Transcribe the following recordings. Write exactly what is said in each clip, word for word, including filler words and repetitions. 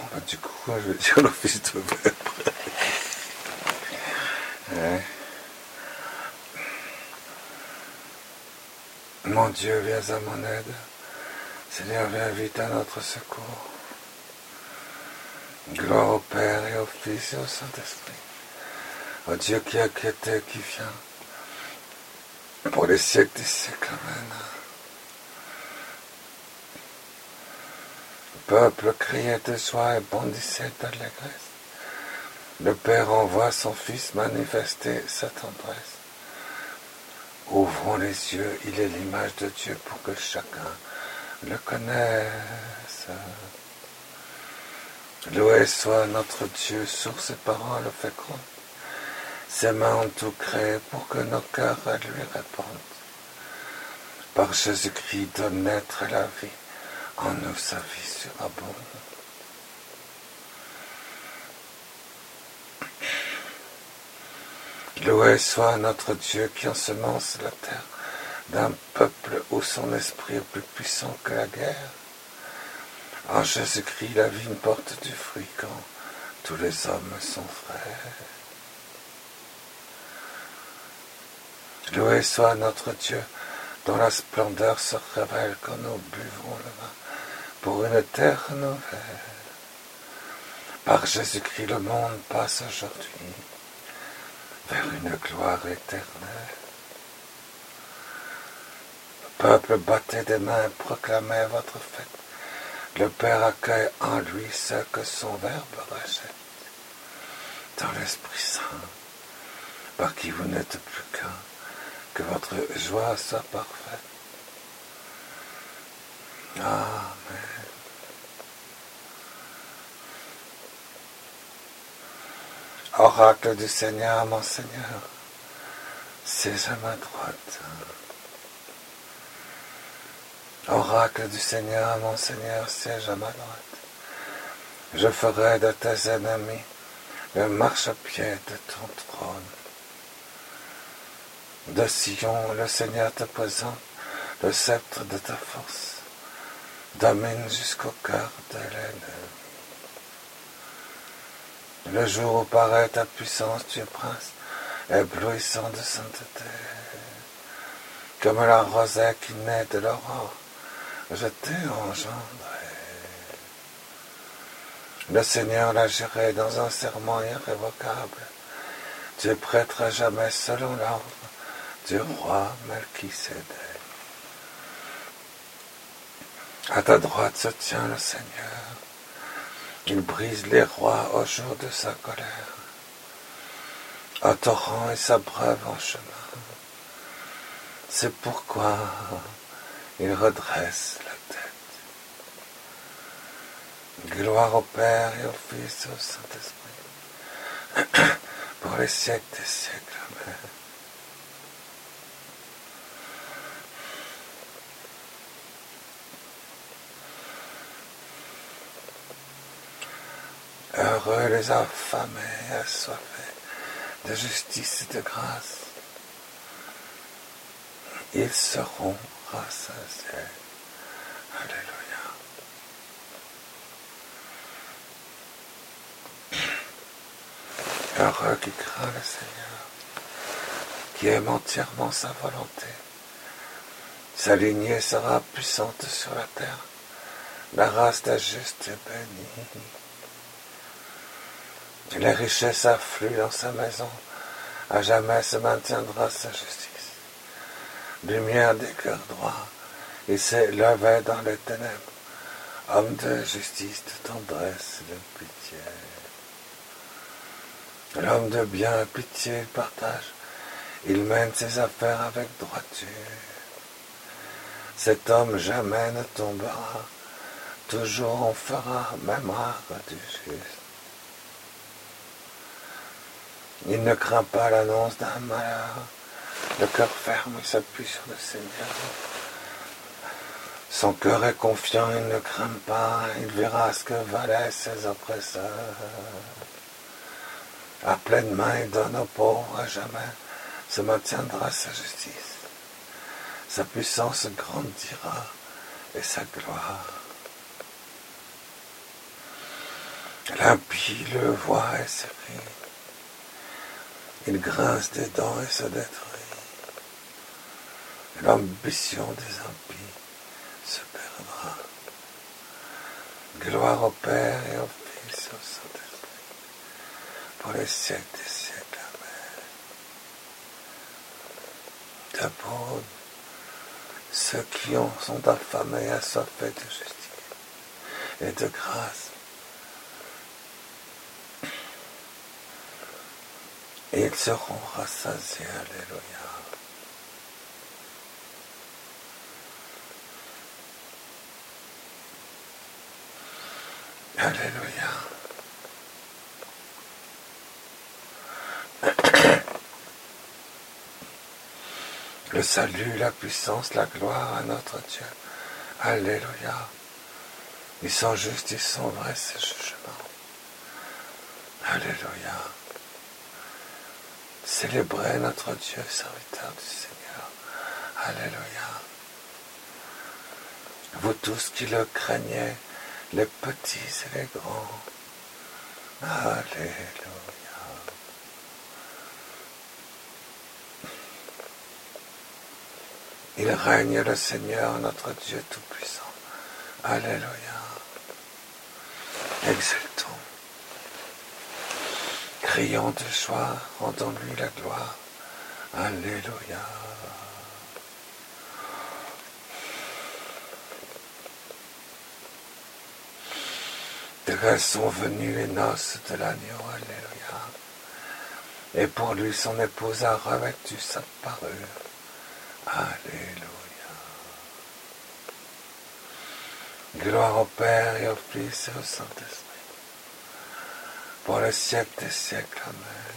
bah, du coup, je vais dire l'office de verbe. Ouais. Mon Dieu, viens à mon aide. Seigneur, viens vite à notre secours. Gloire au Père et au Fils et au Saint-Esprit. Au Dieu qui a quitté, qui vient, pour les siècles des siècles. Amen. Le peuple criait de joie et bondissait d'allégresse. Le Père envoie son Fils manifester sa tendresse. Ouvrons les yeux, il est l'image de Dieu pour que chacun le connaisse. Loué soit notre Dieu, source et paroles fécondes. Ses mains ont tout créé pour que nos cœurs à lui répondent. Par Jésus-Christ donne naître la vie, en nous sa vie surabonde. Loué soit notre Dieu qui ensemence la terre d'un peuple où son esprit est plus puissant que la guerre. En Jésus-Christ, la vigne porte du fruit quand tous les hommes sont frères. Loué soit notre Dieu, dont la splendeur se révèle quand nous buvons le vin pour une terre nouvelle. Par Jésus-Christ, le monde passe aujourd'hui vers une gloire éternelle. Le peuple battait des mains et proclamait votre fête. Le Père accueille en lui ce que son Verbe rejette. Dans l'Esprit Saint, par qui vous n'êtes plus qu'un, que votre joie soit parfaite. Amen. Oracle du Seigneur, mon Seigneur, siège à ma droite. Oracle du Seigneur, mon Seigneur, siège à ma droite. Je ferai de tes ennemis le marchepied de ton trône. De Sion, le Seigneur te présente le sceptre de ta force. Domine jusqu'au cœur de l'ennemi. Le jour où paraît ta puissance, tu es prince, éblouissant de sainteté. Comme la rosée qui naît de l'aurore, je t'ai engendré. Le Seigneur l'a juré dans un serment irrévocable. Tu es prêtre à jamais selon l'ordre du roi Melchisédek. À ta droite se tient le Seigneur. Il brise les rois au jour de sa colère. Un torrent et s'abreuve en chemin. C'est pourquoi il redresse la tête. Gloire au Père et au Fils et au Saint-Esprit, pour les siècles des siècles. Amen. Heureux les affamés et assoiffés de justice et de grâce. Ils seront rassasiés. Alléluia. Heureux qui craint le Seigneur, qui aime entièrement sa volonté. Sa lignée sera puissante sur la terre. La race des justes est bénie. Les richesses affluent dans sa maison. À jamais se maintiendra sa justice. Lumière des cœurs droits, il s'est levé dans les ténèbres. Homme de justice, de tendresse, de pitié. L'homme de bien et pitié, il partage. Il mène ses affaires avec droiture. Cet homme jamais ne tombera. Toujours on fera mémoire du juste. Il ne craint pas l'annonce d'un malheur. Le cœur ferme, il s'appuie sur le Seigneur. Son cœur est confiant, il ne craint pas. Il verra ce que valaient ses oppresseurs. À pleine main, il donne aux pauvres à jamais. Se maintiendra sa justice. Sa puissance grandira et sa gloire. L'impie le voit et se rit. Il grince des dents et se détruit. L'ambition des impies se perdra. Gloire au Père et au Fils et au Saint-Esprit, pour les siècles des siècles. Amen. D'abord, ceux qui ont, sont affamés et assoiffés de justice et de grâce, et ils seront rassasiés. Alléluia. Alléluia. Le salut, la puissance, la gloire à notre Dieu. Alléluia. Ils sont justes, ils sont vrais, ces jugements. Alléluia. Célébrez notre Dieu, serviteur du Seigneur. Alléluia. Vous tous qui le craignez, les petits et les grands. Alléluia. Il règne le Seigneur, notre Dieu Tout-Puissant. Alléluia. Exultons. Crions de joie, rendons-lui la gloire. Alléluia. De là sont venues les noces de l'agneau. Alléluia. Et pour lui, son épouse a revêtu sa parure. Alléluia. Gloire au Père et au Fils et au Saint-Esprit, pour le siècle des siècles. Amen.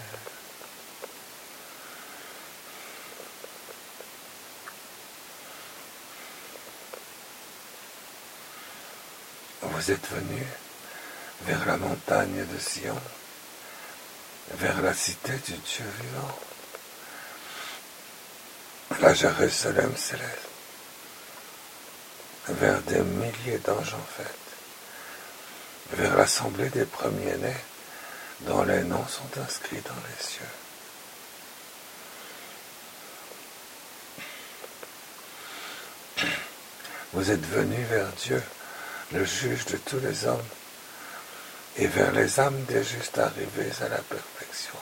Vous êtes venus vers la montagne de Sion, vers la cité du Dieu vivant, la Jérusalem céleste, vers des milliers d'anges en fête, vers l'assemblée des premiers-nés, dont les noms sont inscrits dans les cieux. Vous êtes venus vers Dieu, le juge de tous les hommes, et vers les âmes des justes arrivés à la perfection.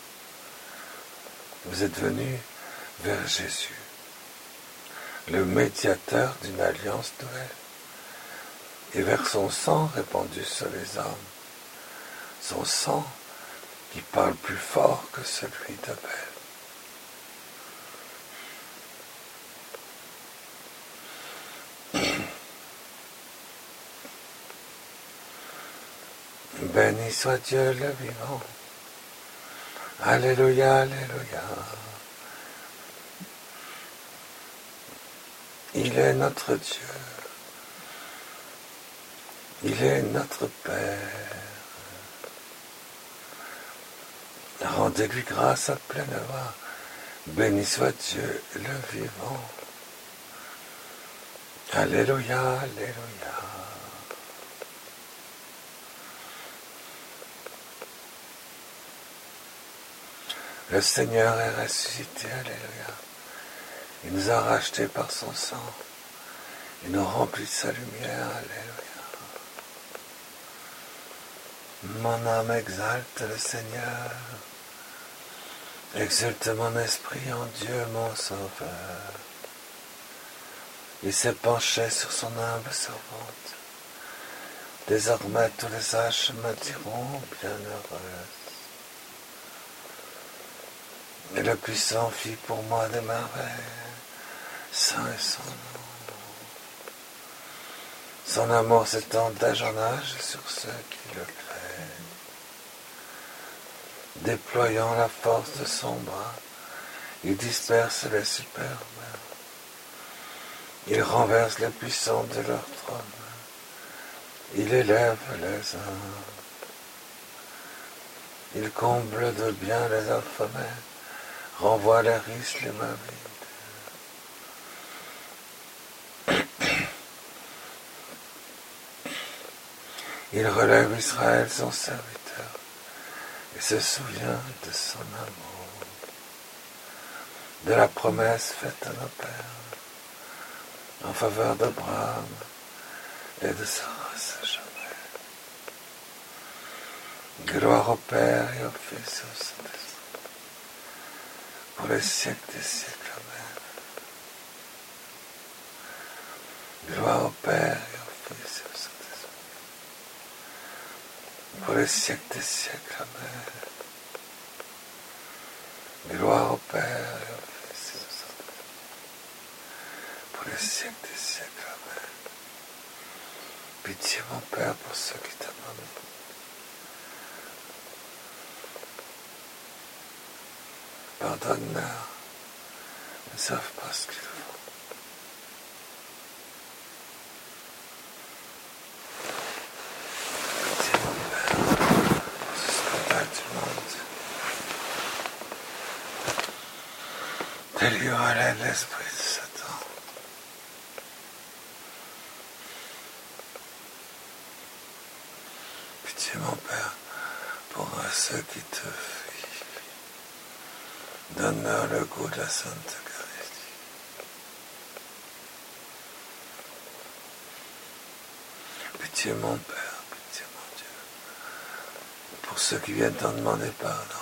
Vous êtes venus vers Jésus, le médiateur d'une alliance nouvelle, et vers son sang répandu sur les hommes, son sang qui parle plus fort que celui d'Abel. Béni soit Dieu le vivant. Alléluia, alléluia. Il est notre Dieu. Il est notre Père. Rendez-lui grâce à pleine voix. Béni soit Dieu le vivant. Alléluia, alléluia. Le Seigneur est ressuscité, alléluia. Il nous a rachetés par son sang. Il nous remplit de sa lumière, alléluia. Mon âme exalte le Seigneur. Exulte mon esprit en Dieu, mon Sauveur. Il s'est penché sur son humble servante. Désormais tous les âges me diront bienheureuse. Et le puissant fit pour moi des merveilles. Saint est son nom. Son amour s'étend d'âge en âge sur ceux qui le craignent. Déployant la force de son bras, il disperse les superbes. Il renverse les puissants de leur trône. Il élève les hommes. Il comble de bien les affamés, renvoie les riches, les mains vides. Il relève Israël, son serviteur, et se souvient de son amour, de la promesse faite à nos pères, en faveur d'Abraham et de sa race à jamais. Gloire au Père et au Fils et au Saint-Esprit, pour les siècles des siècles. Amen. Gloire au Père et au Fils et au Saint-Esprit, pour les siècles des siècles. Amen. Gloire au Père et au Fils et au Saint-Esprit, pour les siècles des siècles. Amen. Pitié, mon Père, pour ceux qui t'abandonnent. Pardonne-leur, ils ne savent pas ce qu'ils font. Pitié, mon Père, pour ce scandale du monde. Délivre l'esprit de Satan. Pitié, mon Père, pour ceux qui te fuient. Donne-leur le goût de la Sainte Eucharistie. Pitié, mon Père, pitié, mon Dieu, pour ceux qui viennent t'en demander pardon.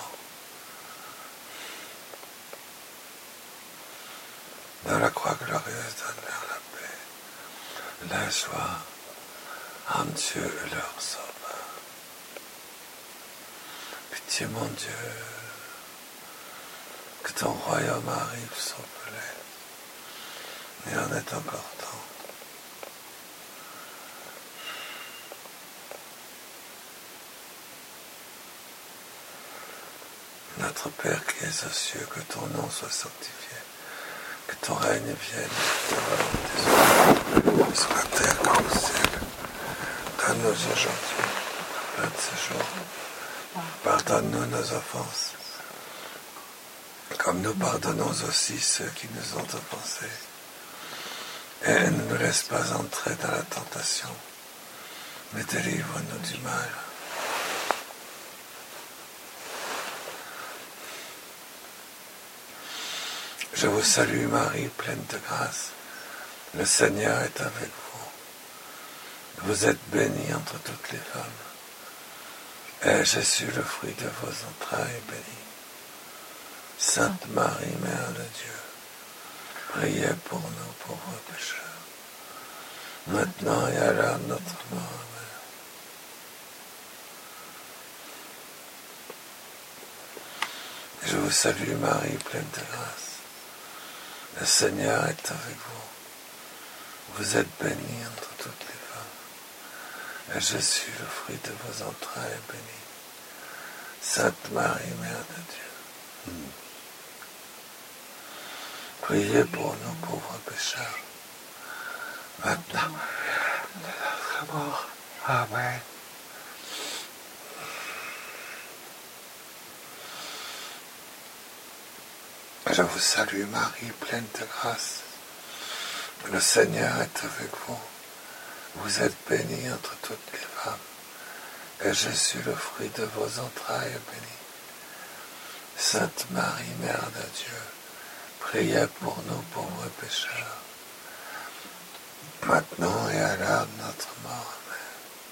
Dans la croix glorieuse, donne-leur la paix, la joie en Dieu leur sauveur. Pitié, mon Dieu, que ton royaume arrive sur Pelée. Il en est encore temps. Notre Père qui es aux cieux, que ton nom soit sanctifié, que ton règne vienne, que ta volonté soit sur la terre comme au ciel. Donne-nous aujourd'hui notre pain de ce jour. Pardonne-nous nos offenses, comme nous pardonnons aussi ceux qui nous ont offensés. Et ne nous laisse pas entrer dans la tentation, mais délivre-nous du mal. Je vous salue Marie, pleine de grâce. Le Seigneur est avec vous. Vous êtes bénie entre toutes les femmes. Et Jésus, le fruit de vos entrailles, est béni. Sainte Marie, Mère de Dieu, priez pour nous pauvres pécheurs, maintenant et à l'heure de notre mort. Amen. Je vous salue Marie, pleine de grâce. Le Seigneur est avec vous. Vous êtes bénie entre toutes les femmes. Et Jésus, le fruit de vos entrailles, est béni. Sainte Marie, Mère de Dieu, mm. priez pour nous pauvres pécheurs, maintenant et à notre mort. Amen. Je vous salue Marie, pleine de grâce. Le Seigneur est avec vous. Vous êtes bénie entre toutes les femmes. Et Jésus, le fruit de vos entrailles, est béni. Sainte Marie, Mère de Dieu, priez pour nous pauvres pécheurs, maintenant et à l'heure de notre mort. Amen.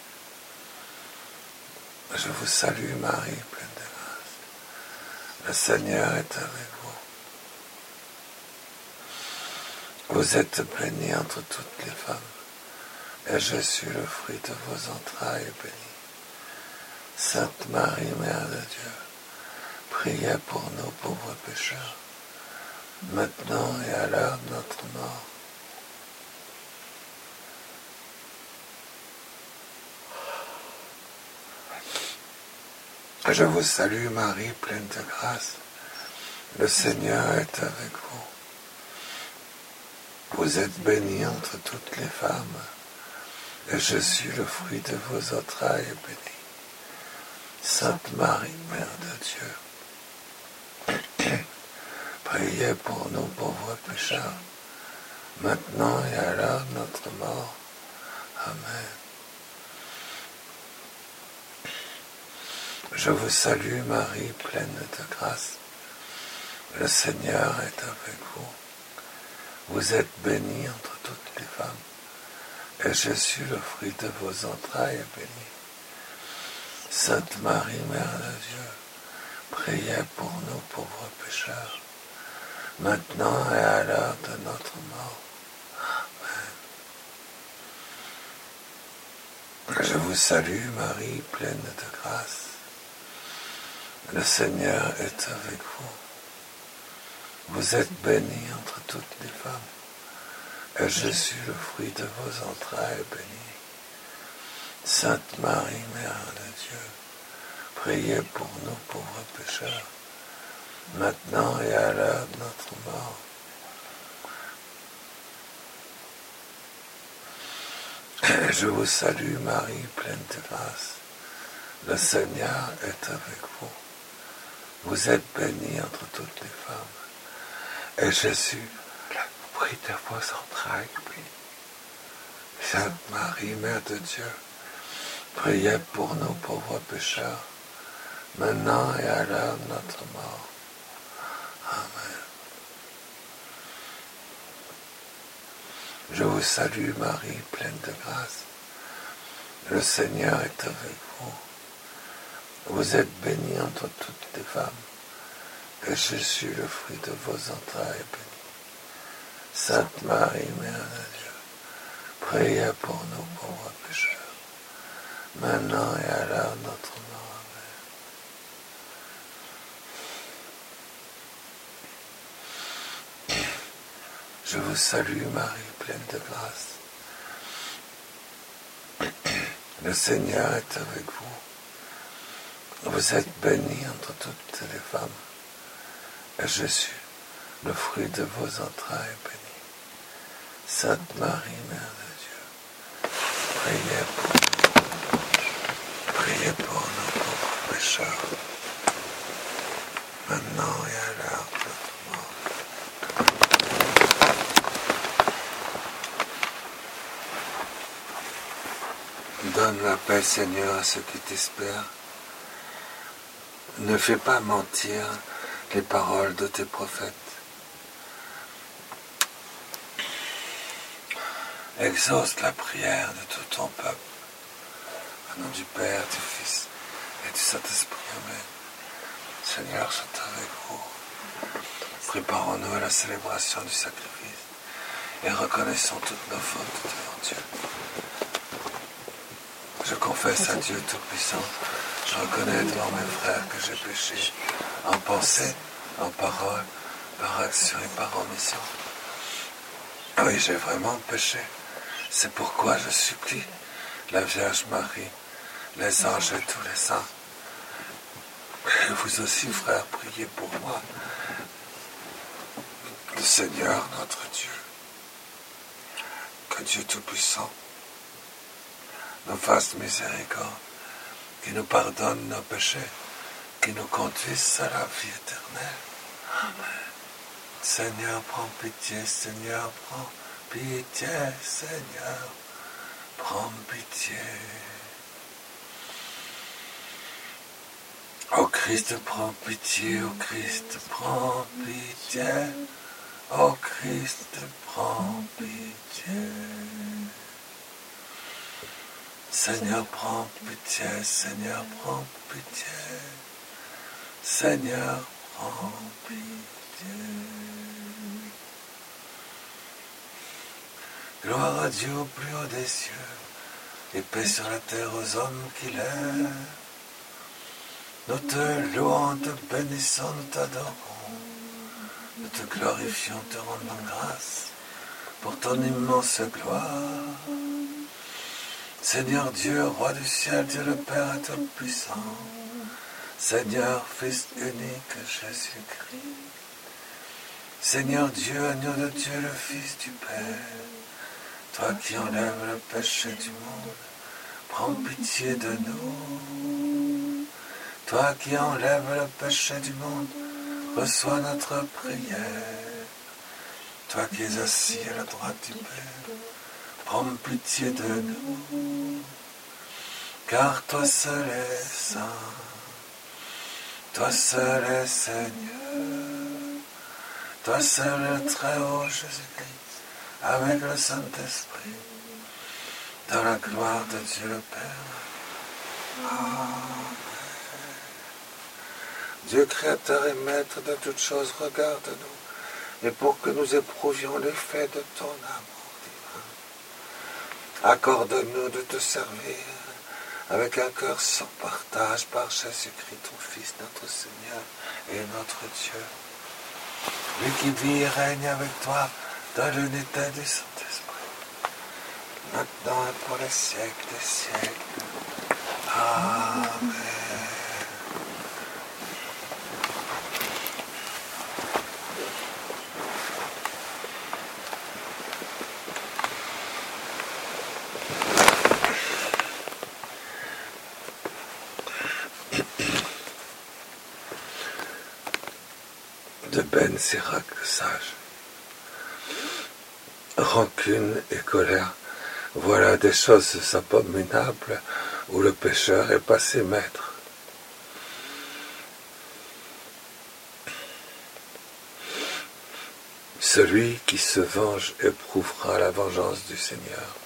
Je vous salue Marie, pleine de grâce. Le Seigneur est avec vous. Vous êtes bénie entre toutes les femmes, et Jésus, le fruit de vos entrailles, est béni. Sainte Marie, Mère de Dieu, priez pour nous pauvres pécheurs, maintenant et à l'heure de notre mort. Je vous salue Marie, pleine de grâce. Le Seigneur est avec vous. Vous êtes bénie entre toutes les femmes, et Jésus, le fruit de vos entrailles, est béni. Sainte Marie, Mère de Dieu, priez pour nous pauvres pécheurs, maintenant et à l'heure de notre mort. Amen. Je vous salue Marie, pleine de grâce. Le Seigneur est avec vous. Vous êtes bénie entre toutes les femmes, et Jésus, le fruit de vos entrailles, est béni. Sainte Marie, Mère de Dieu, priez pour nous pauvres pécheurs, maintenant et à l'heure de notre mort. Amen. Je vous salue Marie, pleine de grâce. Le Seigneur est avec vous. Vous êtes bénie entre toutes les femmes, et Jésus, le fruit de vos entrailles, est béni. Sainte Marie, Mère de Dieu, priez pour nous pauvres pécheurs, maintenant et à l'heure de notre mort. Et je vous salue Marie, pleine de grâce. Le Seigneur est avec vous. Vous êtes bénie entre toutes les femmes, et Jésus, le fruit de vos entrailles, est béni. Sainte Marie, Mère de Dieu, priez pour nous pauvres pécheurs, maintenant et à l'heure de notre mort. Amen. Je vous salue Marie, pleine de grâce. Le Seigneur est avec vous. Vous êtes bénie entre toutes les femmes, et Jésus, le fruit de vos entrailles, est béni. Sainte Marie, Mère de Dieu, priez pour nous pauvres pécheurs, maintenant et à l'heure de notre mort. Amen. Je vous salue Marie, pleine de grâce. Le Seigneur est avec vous. Vous êtes bénie entre toutes les femmes, et Jésus, le fruit de vos entrailles, est béni. Sainte Marie, Mère de Dieu, priez pour nous, priez pour nos pauvres pécheurs, maintenant et à l'heure de notre mort. Donne la paix, Seigneur, à ceux qui t'espèrent. Ne fais pas mentir les paroles de tes prophètes. Exauce la prière de tout ton peuple. Au nom du Père, du Fils et du Saint-Esprit. Amen. Seigneur, sois avec vous. Préparons-nous à la célébration du sacrifice et reconnaissons toutes nos fautes devant Dieu. Je confesse à Dieu Tout-Puissant. Je reconnais devant mes frères que j'ai péché en pensée, en parole, par action et par omission. Oui, j'ai vraiment péché. C'est pourquoi je supplie la Vierge Marie, les anges et tous les saints. Et vous aussi, frères, priez pour moi. Le Seigneur, notre Dieu, que Dieu Tout-Puissant nous fasse miséricorde, qui nous pardonne nos péchés, qui nous conduise à la vie éternelle. Amen. Seigneur, prends pitié, Seigneur, prends pitié, Seigneur, prends pitié. Ô Christ, prends pitié, ô Christ, prends pitié, ô Christ, prends pitié. Seigneur, prends pitié, Seigneur, prends pitié, Seigneur, prends pitié. Gloire à Dieu au plus haut des cieux, et paix sur la terre aux hommes qu'il aime. Nous te louons, te bénissons, nous t'adorons, nous te glorifions, te rendons grâce pour ton immense gloire. Seigneur Dieu, Roi du ciel, Dieu le Père Tout-Puissant, Seigneur, Fils unique, Jésus-Christ, Seigneur Dieu, agneau de Dieu, le Fils du Père, toi qui enlèves le péché du monde, prends pitié de nous. Toi qui enlèves le péché du monde, reçois notre prière. Toi qui es assis à la droite du Père, prends pitié de nous. Car toi seul es saint, Toi seul est Seigneur, toi seul le Très-Haut Jésus-Christ, avec le Saint-Esprit, dans la gloire de Dieu le Père. Amen. Dieu créateur et maître de toutes choses, regarde-nous, et pour que nous éprouvions l'effet de ton amour divin, accorde-nous de te servir avec un cœur sans partage par Jésus-Christ, ton Fils, notre Seigneur et notre Dieu. Lui qui vit et règne avec toi dans l'unité du Saint-Esprit, maintenant et pour les siècles des siècles. Amen. De Ben Sirac le sage. Rancune et colère, voilà des choses abominables où le pécheur est passé maître. Celui qui se venge éprouvera la vengeance du Seigneur.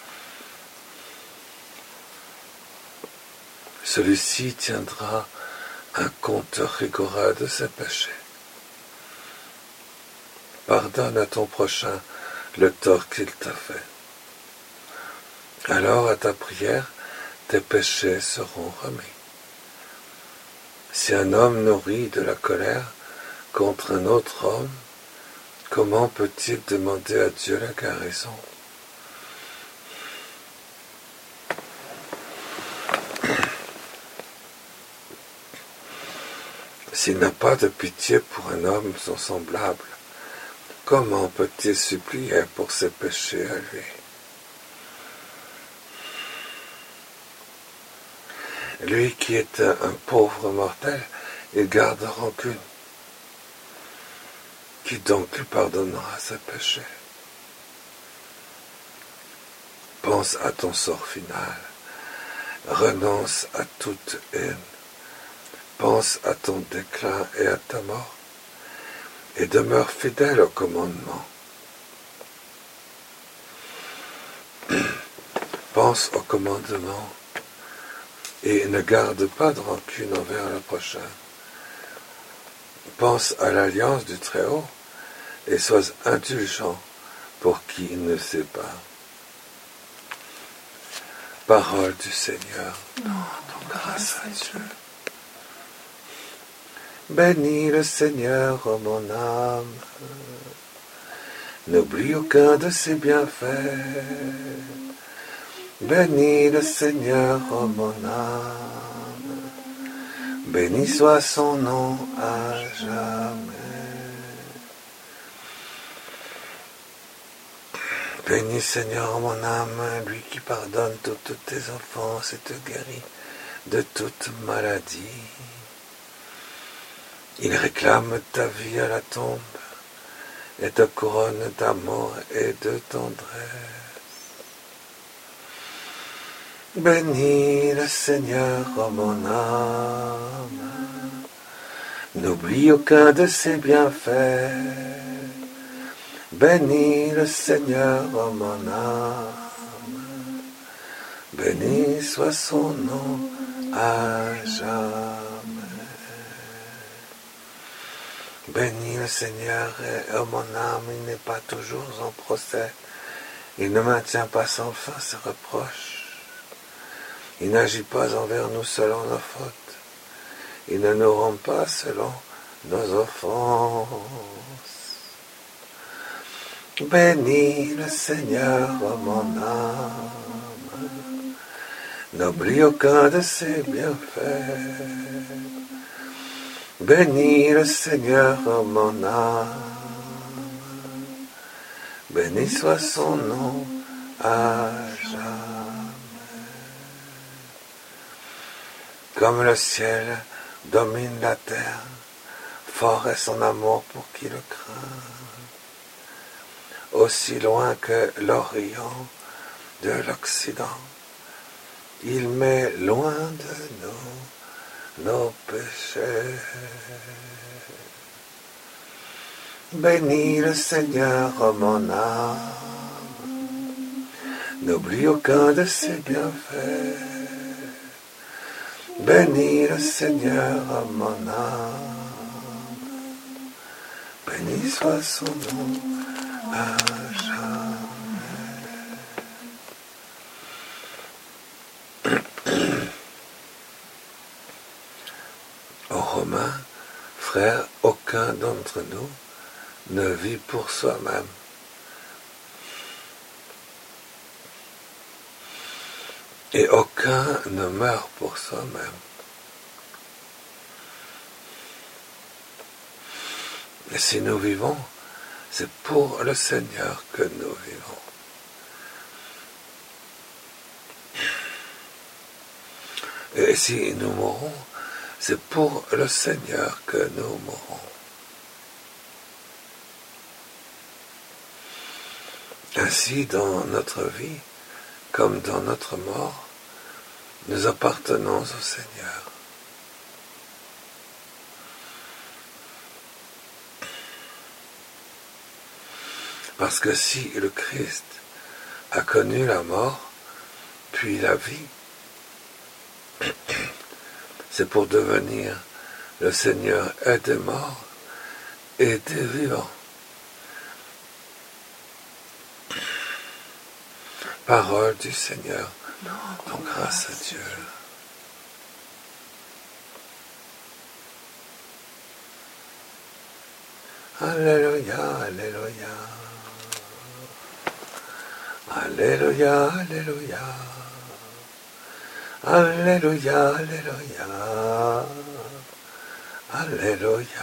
Celui-ci tiendra un compte rigoureux de ses péchés. Pardonne à ton prochain le tort qu'il t'a fait. Alors à ta prière, tes péchés seront remis. Si un homme nourrit de la colère contre un autre homme, comment peut-il demander à Dieu la guérison? S'il n'a pas de pitié pour un homme son semblable, comment peut-il supplier pour ses péchés à lui? Lui qui est un pauvre mortel, il garde rancune. Qui donc lui pardonnera ses péchés? Pense à ton sort final. Renonce à toute haine. Pense à ton déclin et à ta mort. Et demeure fidèle au commandement. Pense au commandement et ne garde pas de rancune envers le prochain. Pense à l'alliance du Très-Haut et sois indulgent pour qui ne sait pas. Parole du Seigneur, oh, grâce à Dieu. Bénis le Seigneur, ô mon âme, n'oublie aucun de ses bienfaits. Bénis le Seigneur, ô mon âme, béni soit son nom à jamais. Bénis Seigneur, mon âme, lui qui pardonne toutes tes offenses et te guérit de toute maladie. Il réclame ta vie à la tombe et te couronne d'amour et de tendresse. Bénis le Seigneur, ô mon âme, n'oublie aucun de ses bienfaits. Bénis le Seigneur, ô mon âme, béni soit son nom à jamais. Bénis le Seigneur, et ô mon âme, il n'est pas toujours en procès, il ne maintient pas sans fin ses reproches, il n'agit pas envers nous selon nos fautes, il ne nous rend pas selon nos offenses. Bénis le Seigneur, ô mon âme, n'oublie aucun de ses bienfaits. Bénis le Seigneur, ô mon âme, béni soit son nom à jamais. Comme le ciel domine la terre, fort est son amour pour qui le craint. Aussi loin que l'Orient de l'Occident, il met loin de nous nos péchés. Bénis le Seigneur, ô mon âme, n'oublie aucun de ses bienfaits. Bénis le Seigneur, ô mon âme, béni soit son nom à jamais. Aux Romains, frères, aucun d'entre nous ne vit pour soi-même. Et aucun ne meurt pour soi-même. Et si nous vivons, c'est pour le Seigneur que nous vivons. Et si nous mourons, c'est pour le Seigneur que nous mourons. Ainsi, dans notre vie, comme dans notre mort, nous appartenons au Seigneur. Parce que si le Christ a connu la mort, puis la vie, c'est pour devenir le Seigneur et des morts et des vivants. Parole du Seigneur, donc grâce à Dieu. Alléluia, Alléluia. Alléluia, Alléluia. Alléluia, Alléluia. Alléluia.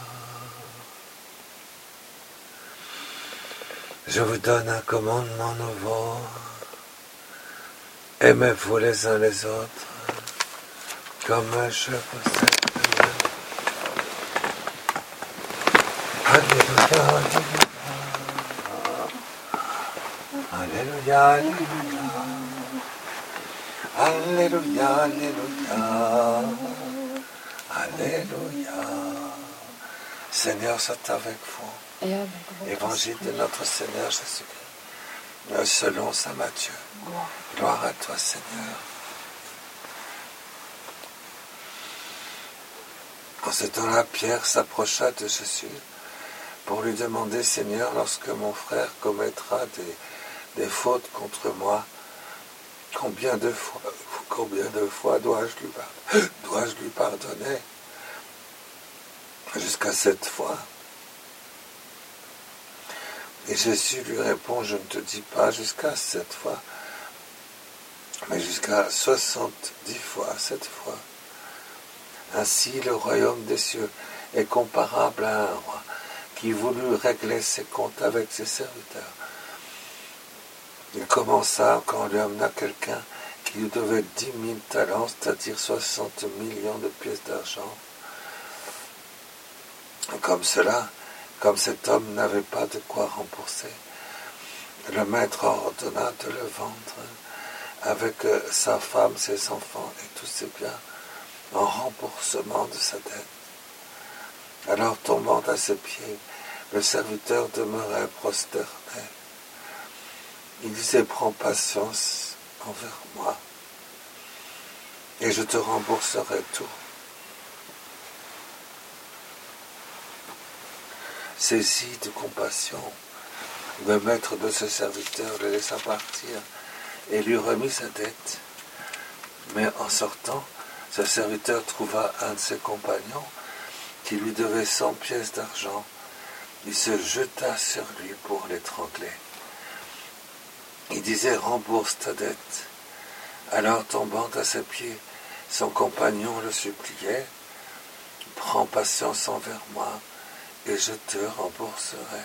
Je vous donne un commandement nouveau. Aimez-vous les uns les autres, comme je vous aime. Alléluia, Alléluia. Alléluia, Alléluia. Alléluia, Alléluia. Seigneur, soit avec vous. Évangile de notre Seigneur Jésus-Christ, selon saint Matthieu. Gloire à toi, Seigneur. En ce temps-là, Pierre s'approcha de Jésus pour lui demander, Seigneur, lorsque mon frère commettra des, des fautes contre moi, combien de fois, combien de fois dois-je lui, dois-je lui pardonner? Jusqu'à sept fois. Et Jésus lui répond, je ne te dis pas jusqu'à sept fois, mais jusqu'à soixante-dix fois, sept fois. Ainsi le royaume des cieux est comparable à un roi qui voulut régler ses comptes avec ses serviteurs. Il commença quand on lui amena quelqu'un qui lui devait dix mille talents, c'est-à-dire soixante millions de pièces d'argent. Comme cela, comme cet homme n'avait pas de quoi rembourser, le maître ordonna de le vendre avec sa femme, ses enfants et tous ses biens en remboursement de sa dette. Alors, tombant à ses pieds, le serviteur demeurait prosterné. Il disait, prends patience envers moi et je te rembourserai tout. Saisi de compassion, le maître de ce serviteur le laissa partir et lui remit sa dette. Mais en sortant, ce serviteur trouva un de ses compagnons qui lui devait cent pièces d'argent. Il se jeta sur lui pour l'étrangler. Il disait, rembourse ta dette. Alors, tombant à ses pieds, son compagnon le suppliait, prends patience envers moi, et je te rembourserai.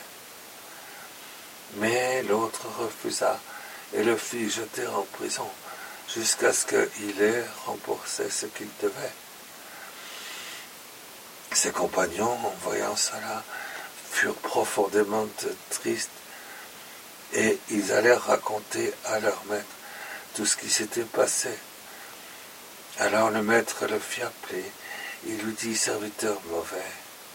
Mais l'autre refusa et le fit jeter en prison jusqu'à ce qu'il ait remboursé ce qu'il devait. Ses compagnons, en voyant cela, furent profondément tristes et ils allèrent raconter à leur maître tout ce qui s'était passé. Alors le maître le fit appeler. Il lui dit, serviteur mauvais,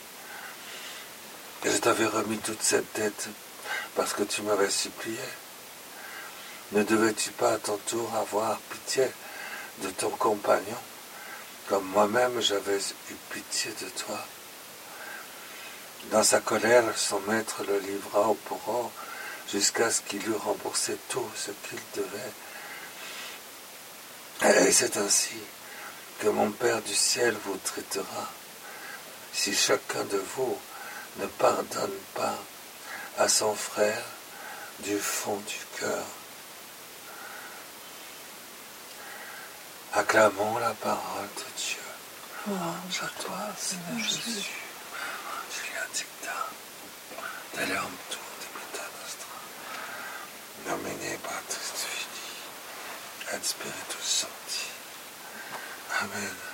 je t'avais remis toute cette dette parce que tu m'avais supplié. Ne devais-tu pas à ton tour avoir pitié de ton compagnon, comme moi-même j'avais eu pitié de toi? Dans sa colère, son maître le livra au bourreau jusqu'à ce qu'il eût remboursé tout ce qu'il devait. Et c'est ainsi que mon Père du ciel vous traitera, si chacun de vous ne pardonne pas à son frère du fond du cœur. Acclamons la parole de Dieu. Louange à toi, Seigneur Jésus. Julia dicta, deleum tu debita nostra, nomine Patris Filii, et Spiritus Sancti. Amen.